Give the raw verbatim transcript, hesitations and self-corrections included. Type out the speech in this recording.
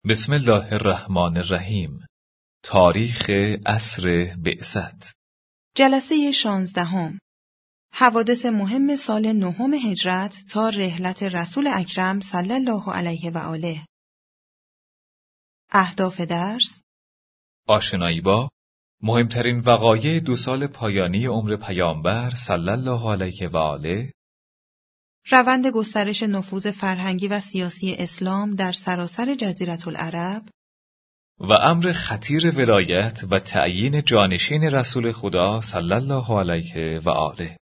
بسم الله الرحمن الرحیم. تاریخ عصر بعثت. جلسه شانزدهم. حوادث مهم سال نهم هجرت تا رحلت رسول اکرم صلی الله علیه و آله. اهداف درس: آشنایی با مهمترین وقایع دو سال پایانی عمر پیامبر صلی الله علیه و آله، روند گسترش نفوذ فرهنگی و سیاسی اسلام در سراسر جزیره العرب و امر خطیر ولایت و تعیین جانشین رسول خدا صلی الله علیه و آله.